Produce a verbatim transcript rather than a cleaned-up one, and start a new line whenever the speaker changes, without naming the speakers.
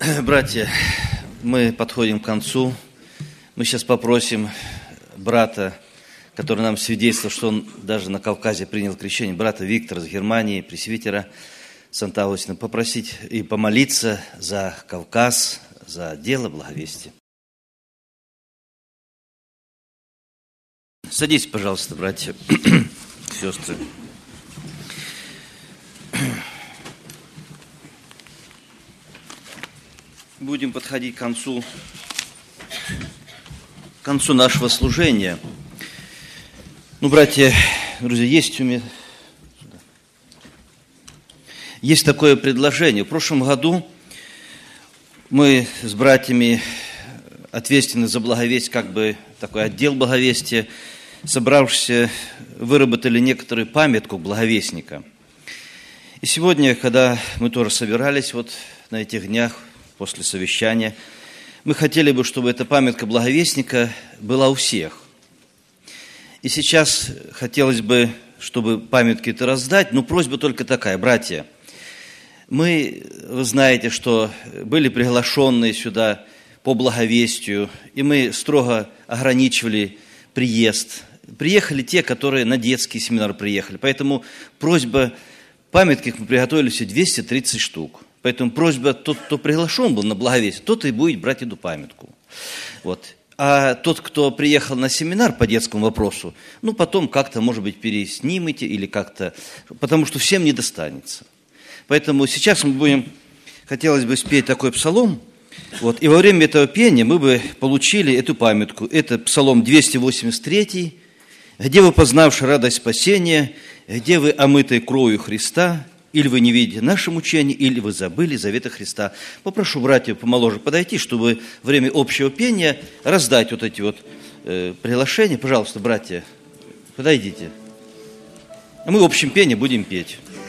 Братья, мы подходим к концу. Мы сейчас попросим брата, который нам свидетельствовал, что он даже на Кавказе принял крещение, брата Виктора из Германии, пресвитера Санта-Агустина, попросить и помолиться за Кавказ, за дело благовестия. Садитесь, пожалуйста, братья, сестры. Будем подходить к концу, к концу нашего служения. Ну, братья, друзья, есть у меня есть такое предложение. В прошлом году мы с братьями, ответственны за благовестие, как бы такой отдел благовестия, собравшись, выработали некоторую памятку благовестника. И сегодня, когда мы тоже собирались вот на этих днях, после совещания, мы хотели бы, чтобы эта памятка благовестника была у всех. И сейчас хотелось бы, чтобы памятки это раздать, но просьба только такая, братья. Мы, вы знаете, что были приглашенные сюда по благовестию, и мы строго ограничивали приезд. Приехали те, которые на детский семинар приехали. Поэтому просьба, памятки мы приготовили все двести тридцать штук. Поэтому просьба, тот, кто приглашен был на благовестие, тот и будет брать эту памятку. Вот. А тот, кто приехал на семинар по детскому вопросу, ну, потом как-то, может быть, переснимите или как-то, потому что всем не достанется. Поэтому сейчас мы будем, хотелось бы спеть такой псалом, вот, и во время этого пения мы бы получили эту памятку. Это псалом двести восемьдесят три, где вы, познавши радость спасения, где вы, омытые кровью Христа, или вы не видите наше мучение, или вы забыли завета Христа. Попрошу братьев помоложе подойти, чтобы во время общего пения раздать вот эти вот э, приглашения. Пожалуйста, братья, подойдите. А мы в общем пении будем петь.